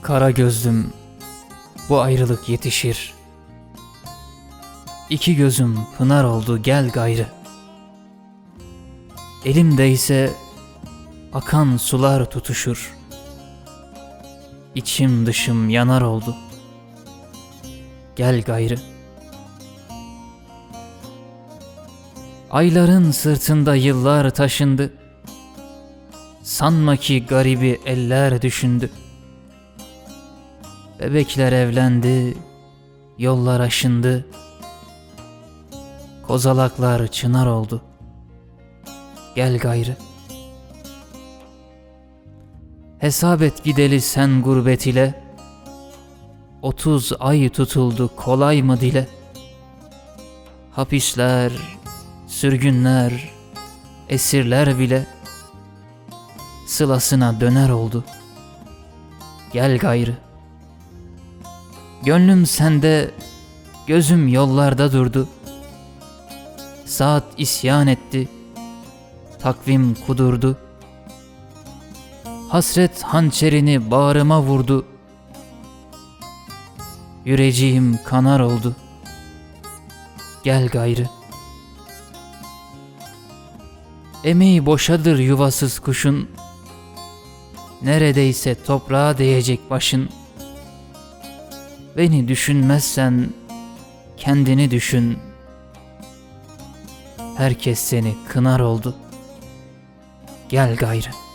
Kara gözlüm, bu ayrılık yetişir. İki gözüm pınar oldu, gel gayrı. Elimde ise akan sular tutuşur. İçim dışım yanar oldu, gel gayrı. Ayların sırtında yıllar taşındı. Sanma ki garibi eller düşündü. Bebekler evlendi, yollar aşındı. Kozalaklar çınar oldu, gel gayrı. Hesap et gideli sen gurbet ile. 30 ay tutuldu, kolay mı dile? Hapisler, sürgünler, esirler bile sılasına döner oldu, gel gayrı. Gönlüm sende, gözüm yollarda durdu. Saat isyan etti, takvim kudurdu. Hasret hançerini bağrıma vurdu. Yüreceğim kanar oldu, gel gayrı. Emeği boşadır yuvasız kuşun. Neredeyse toprağa değecek başın. Beni düşünmezsen kendini düşün. Herkes seni kınar oldu, gel gayrı.